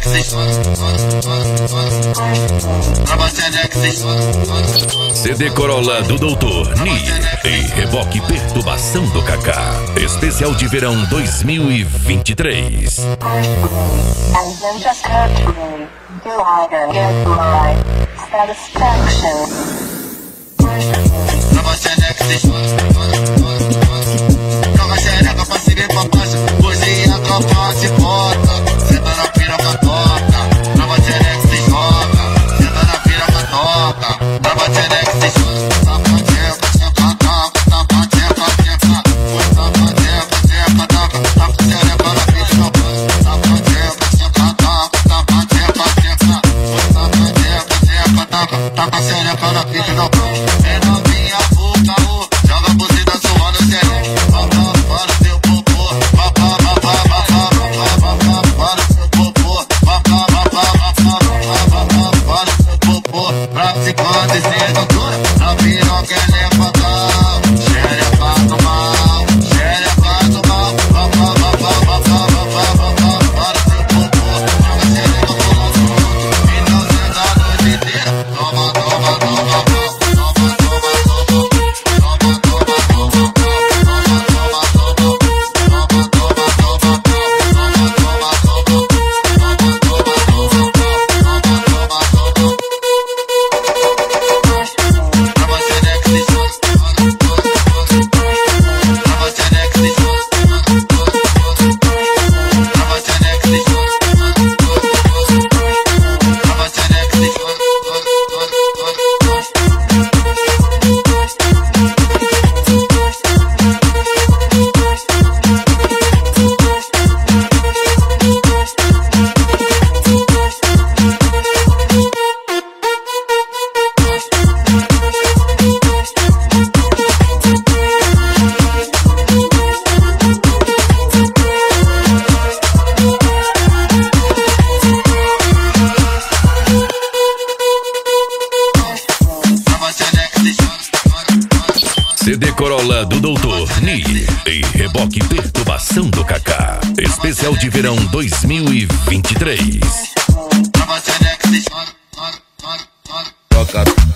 CD Corolla do Doutor Ni e reboque Perturbação do Kaká. Especial de verão 2023. Joga xereca pra cima e pra baixo, hoje a tropa se bota. Senta na piroca toca, trava xereca se joga. Senta na piroca toca, trava xereca se joga. Tapateca, teca, taca, tapateca, teca. Foi tapateca, teca, taca, taca xereca na pilha no banho. Tapateca, teca, taca, tapateca, teca. Foi tapateca, teca, taca, taca xereca na pilha no banho. É novinha, caô, joga buzina suando xereca. Para o teu popô, praticante sedutora, a piroca é levantar, xereca do mal, xereca do mal, para o teu popô, joga xereca pulando junto, e não senta a noite inteira, toma, toma, toma, toma, CD Corolla do Doutor Ni e reboque Perturbação do Kaká. Especial de verão 2023. troca.